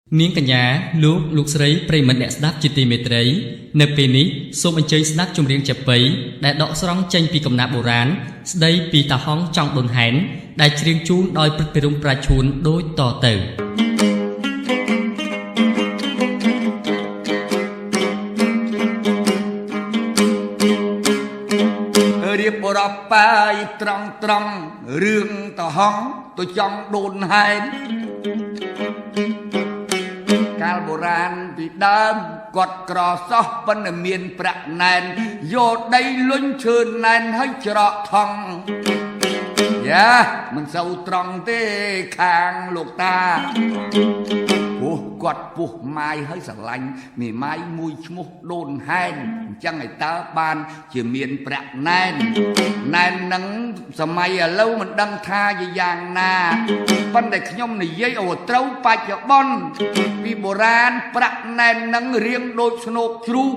នាងកញ្ញាលោកស្រីប្រិមត្តអ្នកស្ដាប់ជាទីមេត្រីនៅពេលនេះសូមអញ្ជើញស្ដាប់ចម្រៀងចាប៉ីដែលដកស្រង់ចេញពីកំណាព្យបុរាណស្ដីពីតាហុងចង់ដុនហែនដែលច្រៀងជូនដោយព្រឹទ្ធពិរមប្រាឈួនដូចតទៅរៀបរាប់បាយត្រង់រឿងតាហុងទៅចង់ដួនហែនកាលបុរាណពីដើមគាត់ក្រសោះប៉ុន្តែមានប្រាក់ណែនយកដីលុញឈើណែនហើយច្រកថងយ៉ាមិនសូវត្រង់ទេខាងលោកតាពោះគាត់ពោះម៉ាយហើយស្រឡាញ់មេម៉ាយមួយឈ្មោះដូនហែនអញ្ចឹងឲ្យតើបានជាមានប្រាក់ណែននឹងសម័យឥឡូវមិនដឹងថាជាយ៉ាងណាប៉ុន្តែខ្ញុំនិយាយឲ្យត្រូវបច្ចុប្បន្នពីបុរាណប្រាក់ណែននឹងរៀងដូចស្នូកជ្រូក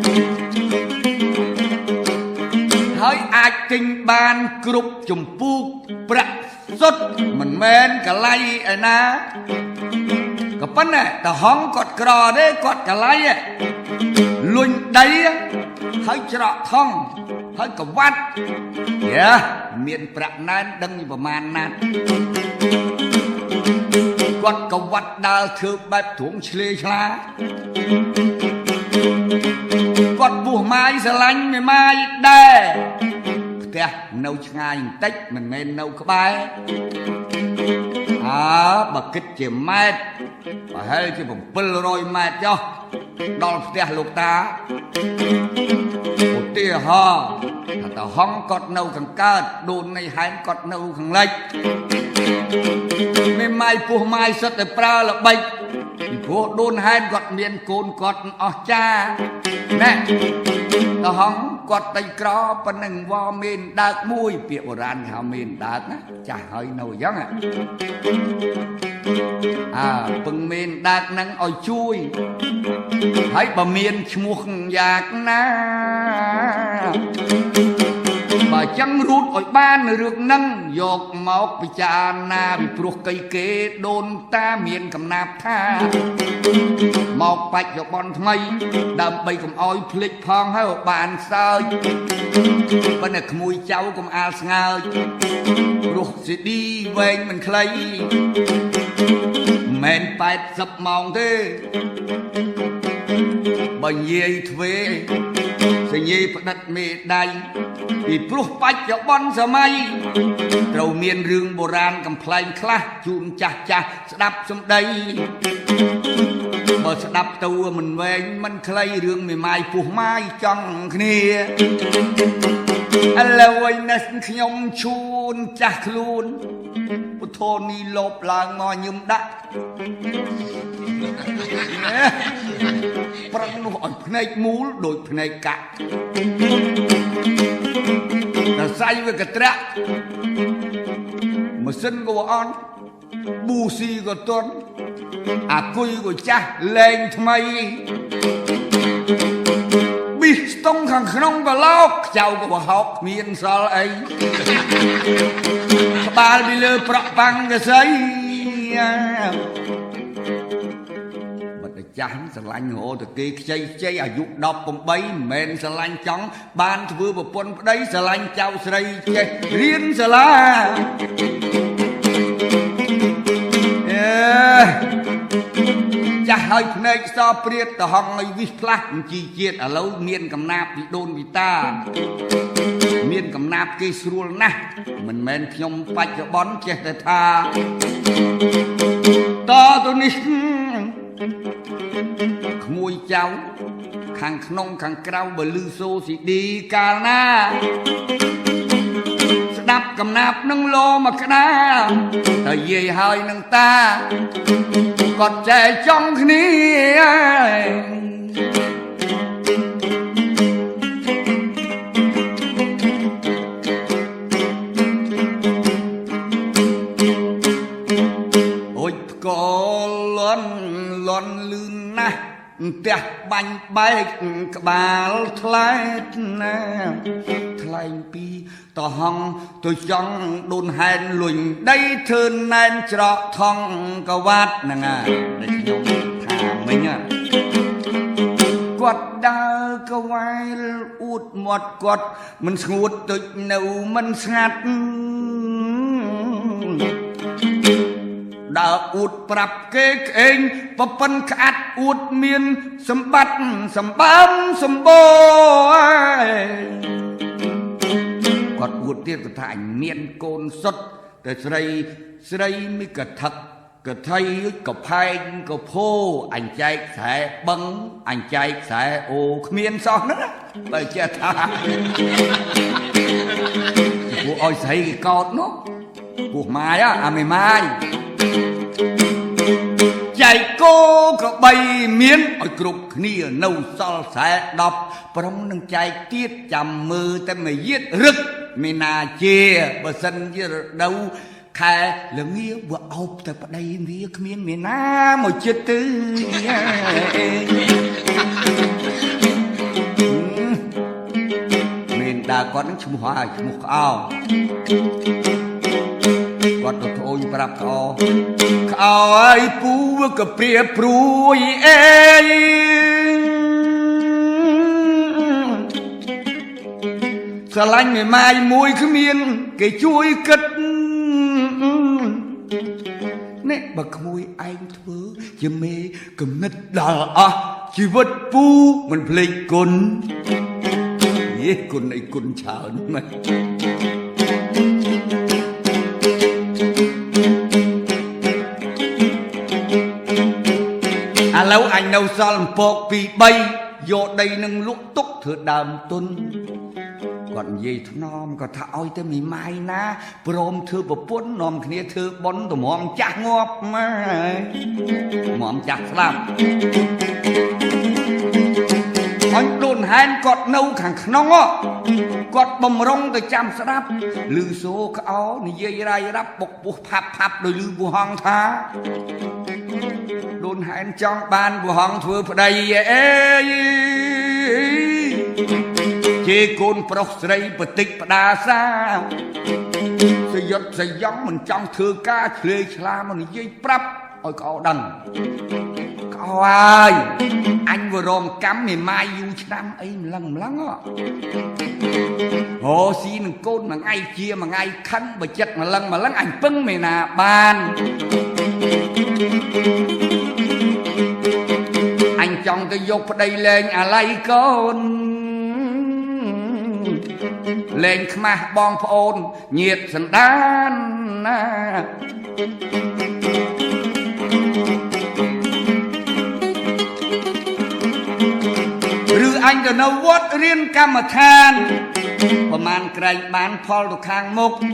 ហើយអាចទិញបានគ្រប់ចម្ពោះប្រាក់សុទ្ធមិនមែនកលៃឯណាក៏ប៉ុន្តែតាហុងគាត់ក្រទេគាត់កលៃលុញដីហើយច្រកថងហើយកវ៉ាត់យ៉ាមានប្រាក់ណែនដឹងប្រមាណណាស់គាត់កវ៉ាត់ដើរធ្វើបែបទ្រង់ឆ្លេឆ្លាគាត់ពោះម៉ាយស្រឡាញ់មេម៉ាយដែរផ្ទះនៅឆ្ងាយបន្តិចមិនមែននៅក្បែរបើគិតជាម៉ែត្រប្រហែលជា700ម៉ែត្រចុះដល់ផ្ទះលោកតាឧទាហរណ៍ថាតាហុងគាត់នៅខាងកើតដូននៃហែនគាត់នៅខាងលិចមេម៉ាយពោះម៉ាយសិតតែប្រើល្បិចពីព្រោះដូនហែនគាត់មានកូនគាត់អស់ចាណែតាហុងគាត់តៃក្រប៉ុណ្ណឹងវ៉មានដើកមួយពាក្យបុរាណហៅមានដើកណាចាស់ហើយនៅអញ្ចឹងពឹងមានដើកហ្នឹងឲ្យជួយហើយបើមានឈ្មោះយ៉ាងណាបើចឹងរូតឲ្យបានរឿងហ្នឹងយកមកពិចារណាពីព្រោះគេដូនតាមានកំណាព្យថាមកបច្ចុប្បន្នថ្មីដើម្បីកុំឲ្យភ្លេចផងហើយបានសើចប៉ុន្តែក្មួយចៅកុំអាលស្ងើចព្រោះស៊ីឌីវែងមិនខ្លីមិន80ម៉ោងទេបើនិយាយទ្វេសញ្ញាផ្ដិតមេដៃពីព្រោះបច្ចុប្បន្នសម័យត្រូវមានរឿងបុរាណកំ pl ែងខ្លះជូនចាស់ស្ដាប់សំដីបើស្ដាប់ទៅមិនវែងមិនខ្លីរឿងមេម៉ាយពោះម៉ាយចង់គ្នាឥឡូវឯនេះខ្ញុំជូនចាស់ខ្លួនពុទ្ធនីលោបឡើងមកញឹមដាក់ប្រឹងនោះឲ្យភ្នែកមូលដូចភ្នែកកាក់តែសៃវាកត្រាក់ម៉ាស៊ីនក៏អន់ប៊ូស៊ីក៏ទន់អាគុយក៏ចាស់លែងថ្មីប៊ីស្តុងខាងក្នុងក៏លោកខ្ចៅក៏បហោកគ្មានសល់អីក្បាលពីលើប្រក់ប៉ាំងកសៃបាត់តែចាស់ស្រឡាញ់រហូតតែគេខ្ចីអាយុ18មិនមែនស្រឡាញ់ចង់បានធ្វើប្រពន្ធប្តីស្រឡាញ់ចៅស្រីចេះរៀនសាលាចាស់ហើយភ្នែកសព្រាតទៅហងឲ្យវិសផ្លាស់ជីជាតិឥឡូវមានកំណាព្យពីដូនពីតាមានកំណាព្យគេស្រួលណាស់មិនមែនខ្ញុំបច្ចុប្បន្នចេះតែថាតទៅនេះក្មួយចៅខាងក្នុងខាងក្រៅបើលឺសូស៊ីឌីកាលណាស្ដាប់កំណាព្យនឹងលោមកក្តារតែយាយហើយនឹងតាគាត់ចែកចង់គ្នាអូយផ្កលលន់លឿនណាស់ផ្ទះបាញ់បែកក្បាលថ្លែកណាថ្លែងពីតហងទៅចង់ដូនហែនលុញដីធ្វើណែនច្រកថងកវ៉ាត់ហ្នឹងហើយខ្ញុំមិញគាត់ដើរកវ៉ែលអួតមាត់គាត់មិនស្ងួតទុចនៅមិនស្ងាត់ដើរអួតប្រាប់គេក្អេងប្រពន្ធក្អាត់អួតមានសម្បត្តិសម្បើមសម្បូរគាត់អួតទៀតគាត់ថាអញមានកូនសុទ្ធតែស្រីមីកថឹកកថៃកផែងកភោអញចែកខ្សែបឹងអញចែកខ្សែអូគ្មានសោះហ្នឹងបើចេះថាពួកអោយស្រីគេកោតនោះពួកម៉ាយអាមេម៉ាយចែកគោក្របីមានឲ្យគ្រប់គ្នានៅសល់ខ្សែ10ប្រុងនឹងចែកទៀតចាំមើលតែមួយយៀតរឹកមេណាជាបើសិនជារដូវខែល្ងាវាអោបតែប្តីវាគ្មានមានណាមកចិត្តទៅមានដើរគាត់នឹងឈ្មោះហើយឈ្មោះក្អោគាត់ទៅត្អូញប្រាប់ក្អោអើយពូក៏ព្រាព្រួយអេស្រឡាញ់មេម៉ាយមួយគ្មានគេជួយគិតនេះបើក្មួយឯងធ្វើជាមេគំនិតដល់អស់ជីវិតពូមិនភ្លេចគុណយេគុណអីគុណច្រើនម៉េចឥឡូវអញនៅសល់អំពក2 3យកដីនឹងលក់ទុកធ្វើដើមទុនគាត់និយាយថ្នមគាត់ថាឲ្យទៅមីម៉ាយណាព្រមធ្វើប្រពន្ធនាំគ្នាធ្វើប៉ុនតម្រងចាស់ងាប់ម៉ែមមចាស់ស្លាប់អញដូនហែនគាត់នៅខាងក្នុងគាត់បំរុងទៅចាំស្ដាប់ឮសូក្អោនិយាយរាយរាប់បុកពោះផាប់ដោយឮពូហងថាដូនហែនចង់បានពូហងធ្វើប្តីអេជេកូនប្រុសស្រីបតិចផ្ដាសាសយុទ្ធសយំមិនចង់ធ្វើការឆ្លេឆ្លាមកនិយាយប្រាប់ឲ្យកោដឹងកោហើយអញវរមកម្មមេម៉ាយយូរឆ្នាំអីម្លឹងអូស៊ីនឹងកូនមួយថ្ងៃជាមួយថ្ងៃខឹងបើចិត្តម្លឹងអញពឹងមេណាបានអញចង់ទៅយកប្តីលែងអាឡ័យកូនលែងខ្មាស់បងប្អូនញាតិសន្តានណាឬអញទៅនៅវត្តរៀនកម្មដ្ឋានប្រមាណក្រែងបានផលទៅខាងមុខ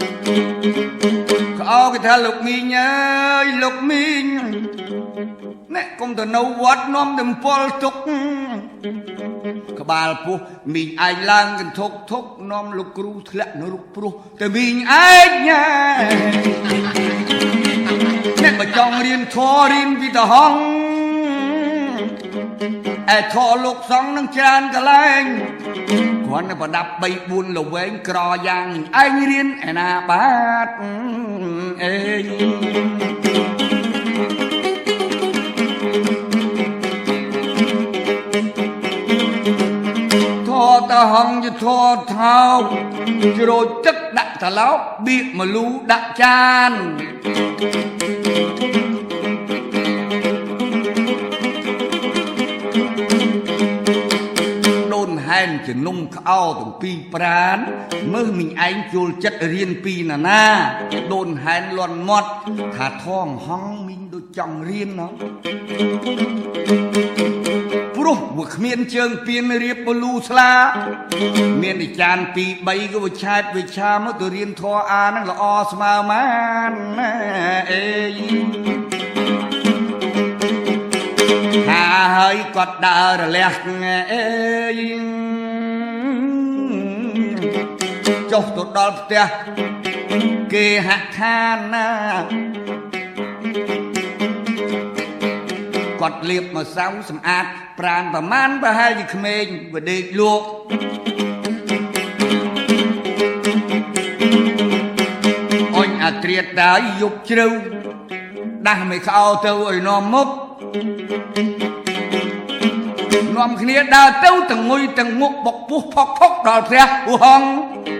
ក្អោគេថាលោកមីងអើយលោកមីងអ្នកកុំទៅនៅវត្តនាំតែពលទុកក្បាលពោះមីងឯងឡើងកន្ធុកធុកនាំលោកគ្រូធ្លាក់នៅរុកព្រោះតែមីងឯងអ្នកបើចង់រៀនធម៌រៀនពីតហងឯធម៌លោកសង្ឃនឹងច្រើនកន្លែងគ្រាន់តែប្រដាប់3 4ល្វែងក្រយ៉ាងឯងរៀនឯណាបាទអេតហងយធរថោជ្រោចទឹកដាក់ត្រឡោកបៀកមលូដាក់ចានដូនហែនជំនុំក្អោទាំងពីរប្រានមើលមីងឯងជួលចិត្តរៀនពីណាដូនហែនលន់មាត់ថាថងហងមីងដូចចង់រៀនណោះព្រោះវាគ្មានជើងពៀនរៀបបលូស្លាមានអាចារ្យ2 3ក៏វាឆែតវាឆាមកទៅរៀនធម៌អាហ្នឹងល្អស្មើម៉ានណាអេថាហើយគាត់ដើររលះអេចុះទៅដល់ផ្ទះគេហដ្ឋានណាគាត់លាបមកសៅសម្អាតប្រានប្រមាណប្រហែលជាក្មេងវាដេកលក់អញអាត្រៀតដើរយប់ជ្រៅដាស់មិនខោទៅឲ្យនាំមុខនាំគ្នាដើរទៅទាំងងុយទាំងងក់បុកពុះផុកផុកដល់ព្រះឧហង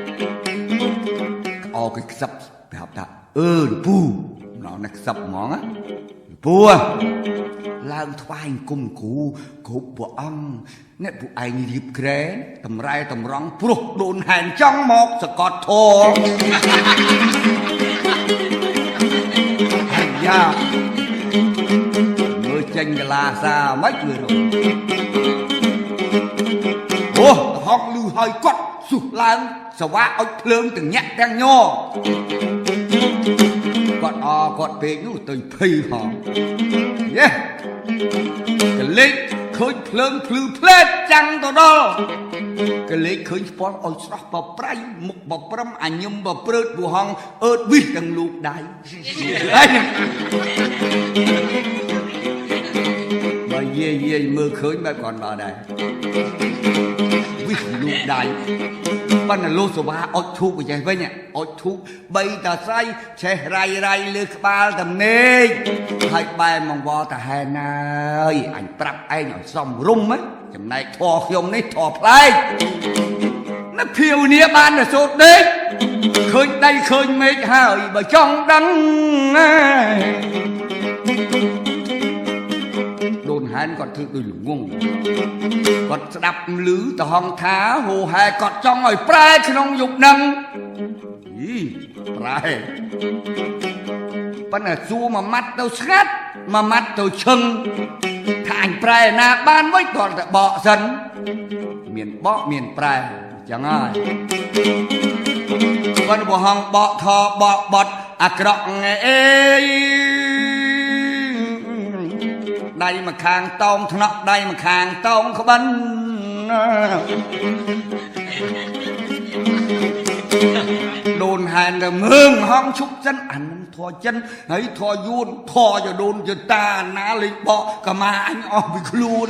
អោគេខ្សឹបប្រាប់ថាលពូណោះខ្សឹបហ្មងណាពូឡើងថ្វាយអង្គមគ្រូគ្រប់ព្រះអង្គអ្នកពួកឯងរៀបក្រែតម្រែតម្រង់ព្រោះដូនហែនចង់មកសកត់ធរយ៉ាមើលចេញកលាសាមិនមើលអូហកលឺហើយគាត់សុះឡើងសវាអុចភ្លើងទាំងញាក់ទាំងញ័រគាត់ពេកនោះទៅភ័យផងយេកលេចឃើញភ្លើងភ្លឺផ្លែតចាំងទៅដល់កលេចឃើញស្ពណ៌ឲ្យស្រស់បប្រៃមុខបប្រំអញឹមបព្រើតពូហងអើតវិសទាំងលោកដៃបើយាយមើលឃើញបែបគាត់ដល់ដែរវិសលោកដៃប៉ុន្តែលោកសវាអុចធូបអញ្ចេះវិញអុចធូបបីតាស្រីឆេះរៃលើក្បាលតំណេកហើយបែរមកវល់តាហែនហើយអញប្រាប់ឯងឲ្យសំរុំចំណែកធေါ်ខ្ញុំនេះធေါ်ផ្លែកណាភាវនាបានតែសូត្រដេកឃើញដៃឃើញមេឃហើយបើចង់ដឹងដូនហែនគាត់ធ្វើដូចល្ងងគាត់ស្ដាប់ឮតហងថាហូហែគាត់ចង់ឲ្យប្រែក្នុងយុគនឹងប្រែប៉ុន្តែសួរមួយម៉ាត់ទៅស្ងាត់មួយម៉ាត់ទៅឈឹងថាអញប្រែណាបានវិញគាត់តែបកសិនមានបកមានប្រែចឹងហើយប៉ុន្តែបើហងបកថបកបត់អាក្រក់អេដៃមកខាងតោងថ្នាក់ដៃមកខាងតោងក្បិនដូនហែនទៅមើងហងឈប់ចិនអានឹងធေါ်ចិនហើយធေါ်យួនធေါ်យដូនយតាណាលេងបកកម៉ាអញអស់ពីខ្លួន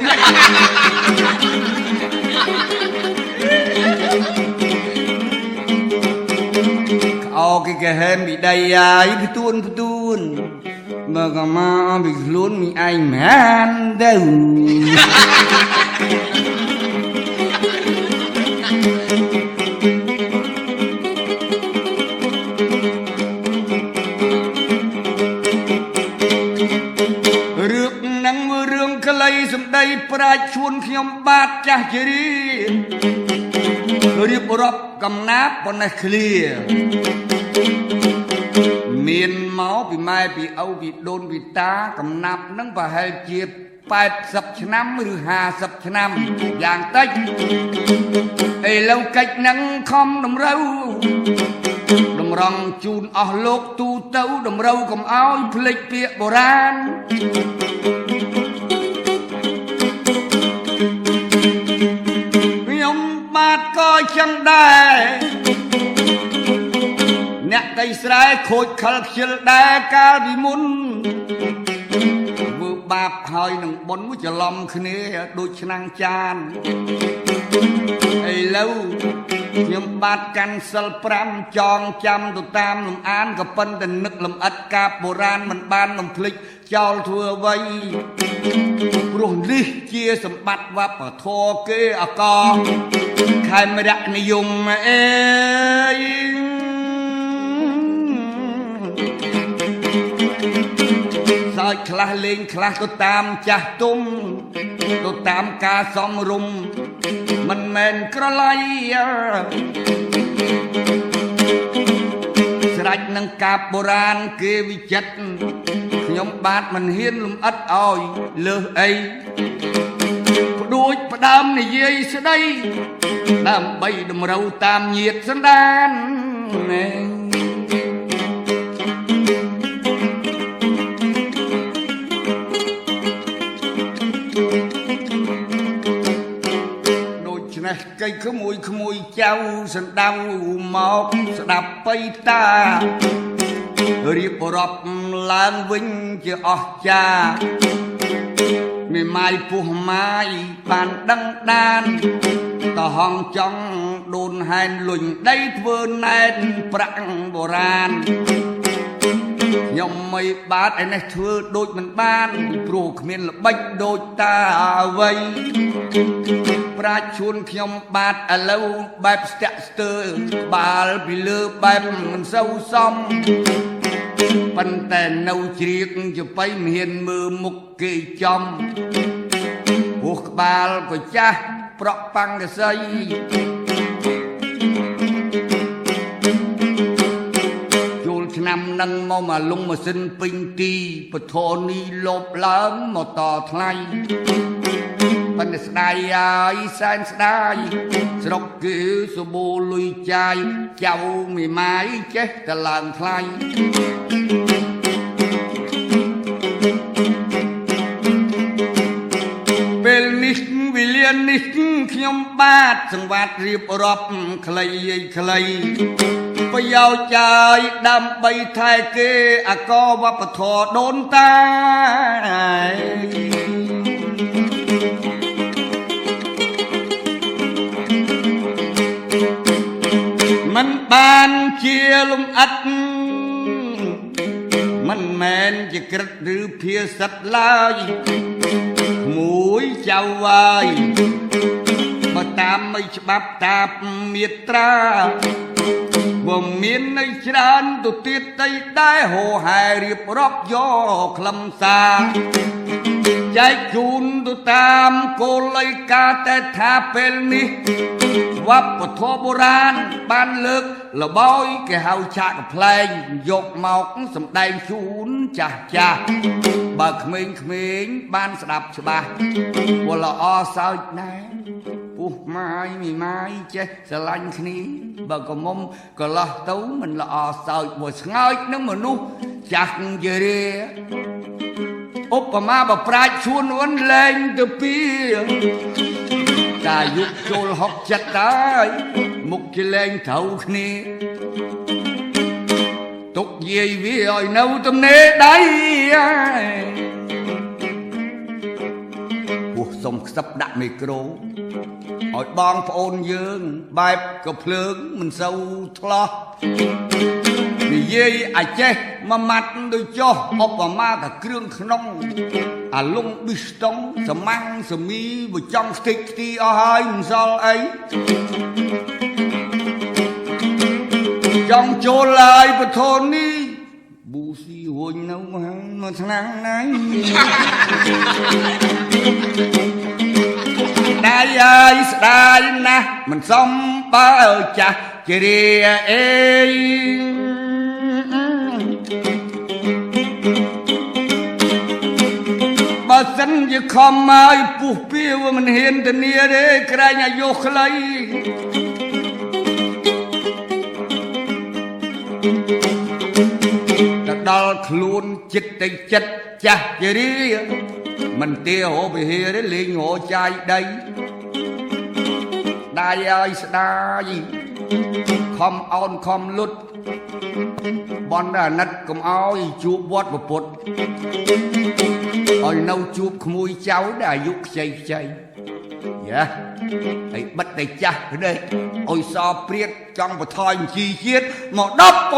អោគេគេហែមពីដៃហើយផ្ទួនបើកម៉ាអស់ពីខ្លួនមីឯងមិនទៅសម្ដីប្រាជ្ញជួនខ្ញុំបាទចាស់ជារៀបរាប់កំណាប់ប៉ុណ្ណេះឃ្លាមានមកពីម៉ែពីឪពីដូនពីតាកំណាប់នឹងប្រហែលជា80ឆ្នាំឬ50ឆ្នាំយ៉ាងតិចឥឡូវកិច្ចនឹងខំតម្រូវតម្រង់ជូនអស់លោកទូទៅតម្រូវកុំអោយភ្លេចពាក្យបុរាណបាទក៏ចឹងដែរអ្នកដីស្រែខូចខលខ្ជិលដែរកាលពីមុនធ្វើបាបហើយនឹងបុណ្យច្រឡំគ្នាដូចឆ្នាំងចានឥឡូវខ្ញុំបាទកាន់សិល5ចងចាំទៅតាមលំអានក៏ប៉ុន្តែនឹកលំអិតកាបបុរាណមិនបានបំភ្លេចចោលធ្វើអ្វីព្រោះនេះជាសម្បត្តិវប្បធម៌គេអកខេមរៈនិយមអេសើចខ្លះលេងខ្លះទៅតាមចាស់ទុំទៅតាមការសំរុំមិនមែនក្រឡៃស្រេចនឹងកាបបុរាណគេវិចិត្រខ្ញុំបាទមិនហ៊ានលំអិតឲ្យលើសអីផ្ដួចផ្ដើមនិយាយស្ដីដើម្បីតម្រូវតាមញាតិសន្តានដូច្នេះកៃក្មួយចៅសណ្ដៅមកស្ដាប់បៃតារៀបរាប់ឡើងវិញជាអស្ចារ្យមេម៉ាយពោះម៉ាយបានដឹងដានតហងចង់ដូនហែនលុញដីធ្វើណែនប្រាក់បុរាណខ្ញុំខ្ញុំមិនបាទឯនេះធ្វើដូចមិនបានព្រោះគ្មានល្បិចដូចតាអ្វីប្រាជ្ញជួនខ្ញុំបាទឥឡូវបែបស្ទាក់ស្ទើរក្បាលពីលើបែបមិនសូវសមប៉ុន្តែនៅជ្រៀកជបៃមិនហ៊ានមើលមុខគេចំហួសក្បាលក៏ចាស់ប្រក់ប៉ាំងកសីចូលឆ្នាំនឹងមកមកលងម៉ាស៊ីនពេញទីពធនីលបឡើងមកតថ្លៃប៉ុន្តែស្ដាយហើយសែនស្ដាយស្រុកគេសបូលុយចាយចៅមីម៉ាយចេះតែឡើងថ្លៃពេលនេះវិលាននេះខ្ញុំបាទសង្វាតរៀបរាប់ខ្លីខ្លីប្រយោជន៍ចាយដើម្បីថែគេអកវប្បធម៌ដូនតាមិនបានជាលំអិតមិនមែនជាក្រិតឬភាសិតឡើយមួយចៅវាយបើតាមមិនច្បាប់តាមាត្រាបើមានន័យច្រើនទៅទៀតទៅដែរហោហែរៀបរាប់យកខ្លឹមសារចែកជូនទៅតាមគោលិកាតែថាពេលនេះវប្បធម៌បុរាណបានលើកលបោយគេហៅឆាកផ្លែងយកមកសម្ដែងជូនចាស់ចាស់បើក្មេងៗបានស្ដាប់ច្បាស់ពលល្អសើចណាស់ពុះម៉ាយមីម៉ាយចេះស្រឡាញ់គ្នាបើកមុំកន្លោះទៅមិនល្អសើចមួយស្ងើចនឹងមនុស្សចាស់យេរេឧបមាបប្រាជ្ញឈួនវណ្ណលែងទៅពីតាយុគចូល60ហើយមុខជាលែងត្រូវគ្នាទុកយាយវាឲ្យនៅទំនេរដៃពុះសុំខ្សឹបដាក់មីក្រូឲ្យបងប្អូនយើងបែបក៏ភ្លើងមិនសូវថ្លោះនិយាយអាចចេះមួយម៉ាត់ដូចចុះឧបមាថាគ្រឿងក្នុងអាលងប៊ីស្តុងសម៉ាំងសមីបើចង់ស្ទេកខ្ទីអស់ហើយមិនសល់អីចង់ចូលឡាយពធនេះប៊ូស៊ីរួញនៅមកឆ្នាំណាស់ដៃហើយស្ដាយណាស់មិនសមបើចាស់ជារាអេបើសិនជាខំហើយពុះពីវមិនហ៊ានធានាទេក្រែងអាយុខ្លីទៅដល់ខ្លួនចិត្តទៅចិត្តចាស់ជារាមិនទេហោវិហារទេលេងហោចាយដីដៃឲ្យស្ដាយខំអោនខំលុតបនអាណិតកុំឲ្យជួបវត្តពុទ្ធឲ្យនៅជួបក្មួយចៅដែលអាយុខ្ចីខ្ចីយ៉ាឲ្យបិទតែចាស់ទេឲ្យសោព្រាតចង់បន្ថយជីជាតិមក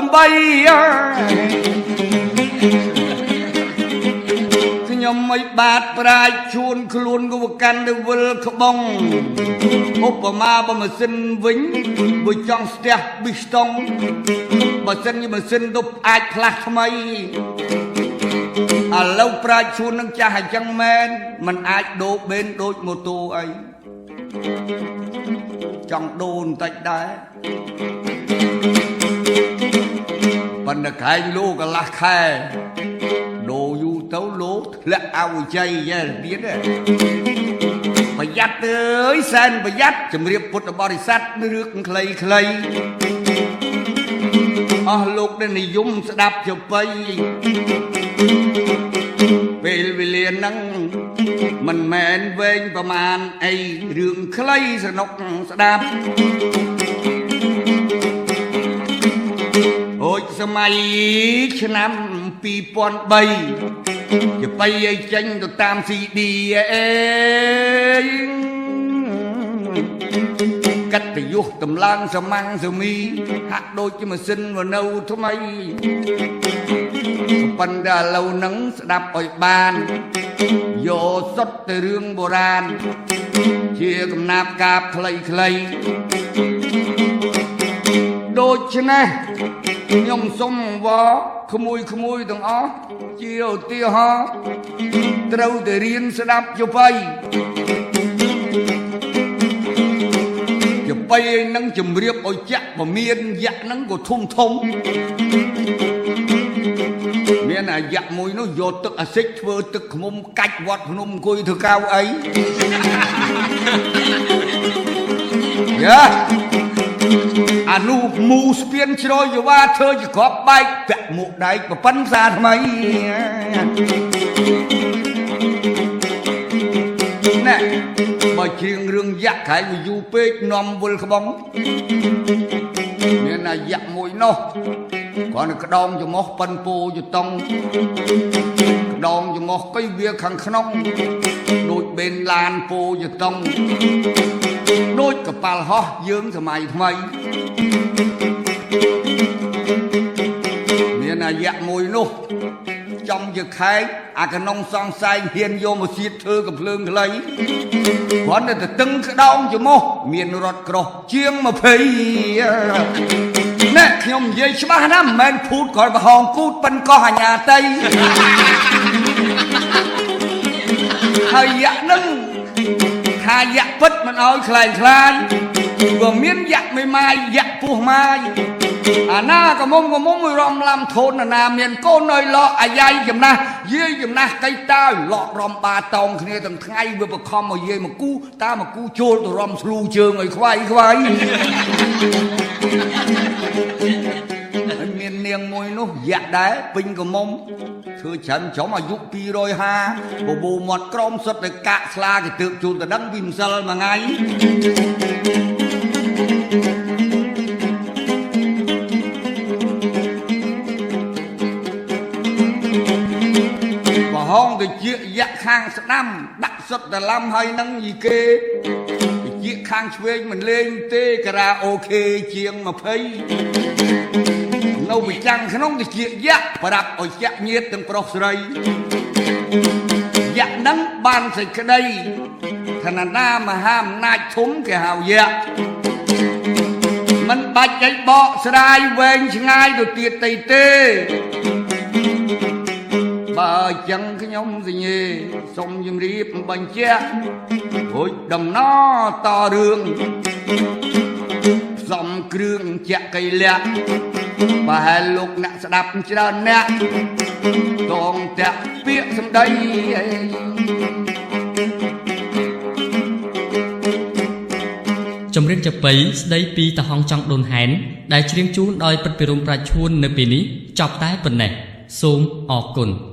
18ខ្ញុំមិនបាទប្រាជ្ញជួនខ្លួនក៏កាន់ទៅវិលក្បងឧបមាបើម៉ាស៊ីនវិញបើចង់ស្ទះប៊ីស្តុងបើសិនជាម៉ាស៊ីនទៅអាចផ្លាស់ថ្មីឥឡូវប្រាជ្ញជួននឹងចាស់អញ្ចឹងមែនមិនអាចដូរបេនដូចម៉ូតូអីចង់ដូរបន្តិចដែរប៉ុន្តែខែងលោកន្លះខែដូរយូរទៅលោធ្លាក់អវជ័យយ៉ាទៀតប្រយ័ត្នអើយសែនប្រយ័ត្នជំរាបពុទ្ធបរិស័ទរឿងខ្លីៗអស់លោកដែលនិយមស្ដាប់ចបៃពេលវេលាហ្នឹងមិនមែនវែងប្រមាណអីរឿងខ្លីសនុកស្ដាប់អូចសម័យឆ្នាំ2003ចបៃឲ្យចេញទៅតាម CD អេកាត់ទៅយុះតម្លើងសម៉ាំងសមីហាក់ដូចជាម៉ាស៊ីនវនៅថ្មីបប៉ុន្តែឥឡូវហ្នឹងស្ដាប់ឲ្យបានយកសុទ្ធតែរឿងបុរាណជាកំណាព្យកាព្យខ្លីៗដូច្នេះខ្ញុំសូមវល់ក្មួយទាំងអស់ជាឧទាហរណ៍ត្រូវតែរៀនស្ដាប់ចុះទៅបីនឹងជំរាបឲ្យចាក់ពមៀនយៈនឹងក៏ធំមានអាយៈមួយនោះយកទឹកអាស៊ីតធ្វើទឹកឃ្មុំកាច់វត្តភ្នំអង្គុយធ្វើកៅអីយ៉ាអានោះមូស្ពានជ្រោយយវ៉ាធ្វើជាក្របបែកពាក់មួកដែកប្រប៉ិនផ្សារថ្មីណែបើជ្រៀងរឿងយៈក្រែងវាយូរពេកនាំវល់ក្បងមានអាយៈមួយនោះគាត់ក្តោងច្រមុះប៉ិនពោយតុងក្តោងច្រមុះកុយវាខាងក្នុងដូចបេនឡានពោយតុងដូចកប៉ាល់ហោះយើងសម័យថ្មីមានអាយៈមួយនោះចំជាខែកអាកណុងសង្សែងហ៊ានយកមកសៀតធ្វើកំភ្លើងខ្លីគាត់ទៅតឹងក្តោងច្រមុះមានរត់ក្រោះជាង20ណែខ្ញុំនិយាយច្បាស់ណាស់មិនមែនភូតគាត់ប្រហោងគូតប៉ិនកោះអាញាតីហើយយៈនឹងថាយៈពិតមិនអោយខ្លែងខ្លាយក៏មានយៈមេម៉ាយយៈពោះម៉ាយអាណាកមុំមួយរំឡាំធូនអាណាមានកូនឲ្យលក់អាយាយចំណាស់យាយចំណាស់កៃតើលក់រំបាតោងគ្នាទាំងថ្ងៃវាបខំឲ្យយាយមកគូតាមកគូចូលទៅរំស្លូជើងឲ្យខ្វាយហើយមាននាងមួយនោះយៈដែរពេញកមុំធ្វើច្រើនចំអាយុ250បបូមាត់ក្រមសុទ្ធតែកាក់ស្លាគេទើបជូនតដឹងពីម្សិលមួយថ្ងៃហងទៅជាយៈខាងស្ដាំដាក់សុទ្ធតែឡំហើយនឹងយីគេជាខាងឆ្វេងមិនលេងទេការ៉ាអូខេជាង20នៅវិចាំងក្នុងទៅជាយៈប្រាប់ឲ្យចាក់ញាតទាំងប្រុសស្រីយៈនឹងបានសេចក្តីឋានណាមហាអំណាចធំគេហៅយៈមិនបាច់ឲ្យបកស្រាយវែងឆ្ងាយទៅទៀតទេបើចឹងខ្ញុំសញ្ញេសូមជម្រាបបញ្ជាក់រួចដំណើរតរឿងផ្សំគ្រឿងជាក់កៃលៈប្រហែលលោកអ្នកស្ដាប់ច្រើនអ្នកតងតាក់ពាក្យសម្ដីចម្រៀងចាប៉ីស្ដីពីតហងចង់ដូនហែនដែលច្រៀងជូនដោយពិតពិរមប្រាជ្ញឈួននៅពេលនេះចប់តែប៉ុណ្ណេះសូមអរគុណ